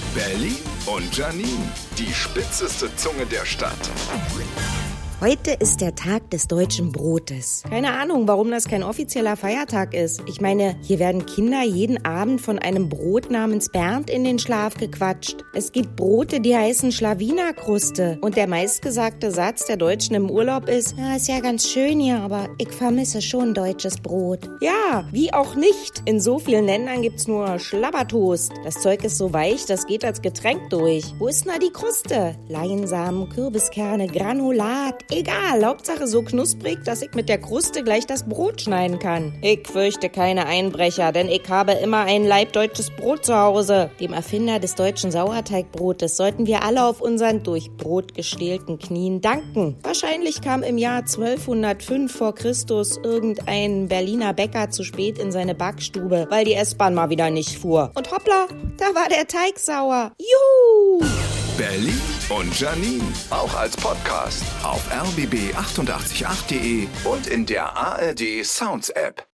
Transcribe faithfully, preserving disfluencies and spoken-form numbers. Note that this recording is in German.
Berlin und Janine, die spitzeste Zunge der Stadt. Heute ist der Tag des deutschen Brotes. Keine Ahnung, warum das kein offizieller Feiertag ist. Ich meine, hier werden Kinder jeden Abend von einem Brot namens Bernd in den Schlaf gequatscht. Es gibt Brote, die heißen Schlawinerkruste. Und der meistgesagte Satz der Deutschen im Urlaub ist, ja, ist ja ganz schön hier, aber ich vermisse schon deutsches Brot. Ja, wie auch nicht. In so vielen Ländern gibt's nur Schlabbertoast. Das Zeug ist so weich, das geht als Getränk durch. Wo ist denn da die Kruste? Leinsamen, Kürbiskerne, Granulat. Egal, Hauptsache so knusprig, dass ich mit der Kruste gleich das Brot schneiden kann. Ich fürchte keine Einbrecher, denn ich habe immer ein Laib deutsches Brot zu Hause. Dem Erfinder des deutschen Sauerteigbrotes sollten wir alle auf unseren durch Brot gestählten Knien danken. Wahrscheinlich kam im Jahr zwölfhundertfünf vor Christus irgendein Berliner Bäcker zu spät in seine Backstube, weil die S-Bahn mal wieder nicht fuhr. Und hoppla, da war der Teig sauer. Juhu! Berlin und Janine, auch als Podcast auf r b b acht acht acht punkt de und in der A R D Sounds App.